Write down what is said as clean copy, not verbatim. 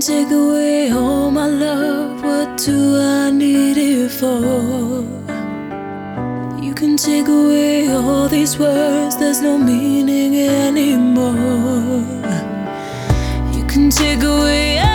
take away all my love, what do I need it for? You can take away all these words, there's no meaning anymore. You can take away